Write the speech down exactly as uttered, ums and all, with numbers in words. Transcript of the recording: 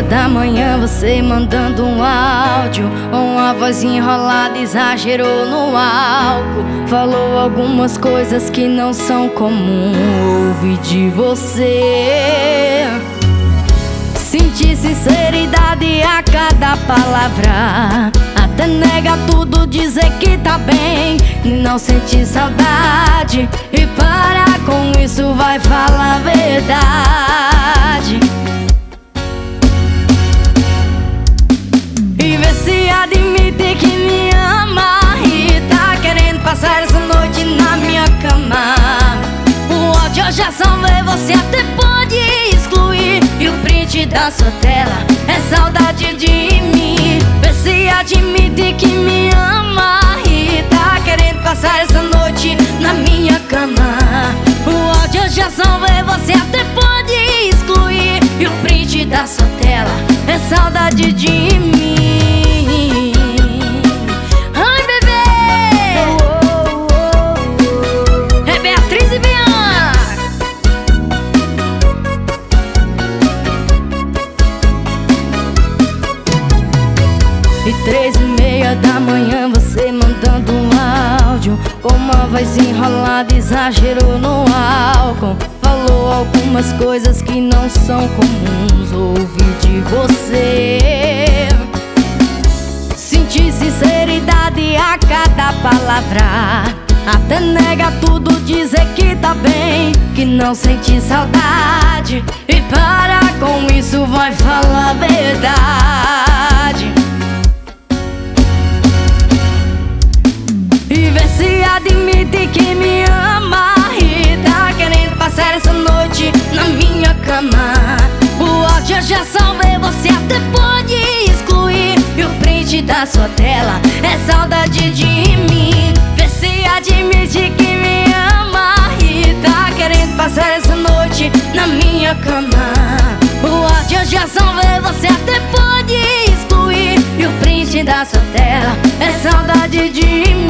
meia da manhã você mandando um áudio, uma voz enrolada, exagerou no álcool. Falou algumas coisas que não são comum ouvir de você. Senti sinceridade a cada palavra, até nega tudo, dizer que tá bem e não sentir saudade. E para com isso, vai falar a verdade. E vê se admite que me ama e tá querendo passar essa noite na minha cama. O ódio eu já salvei, você até pode excluir, e o print da sua tela é saudade de mim. Vê se admite que me ama e tá querendo passar essa noite na minha cama. O ódio eu já salvei, você até pode excluir, e o print da sua tela é saudade de mim. Ai, bebê! É Beatriz e Bianca. E três e meia da manhã você mandando um áudio, com uma voz enrolada, exagerou no álcool. Falou algumas coisas que não são comuns ouvir de você. Senti sinceridade a cada palavra, até nega tudo, dizer que tá bem, que não sente saudade. E para com isso, vai falar a verdade. E vê se admite que me ama e tá querendo passar essa noite na minha cama. O ódio eu já salvei, você até pode excluir, e o print da sua tela é saudade de mim. Vê se admite que me ama e tá querendo passar essa noite na minha cama. O ódio eu já salvei, você até pode excluir, e o print da sua tela é saudade de mim.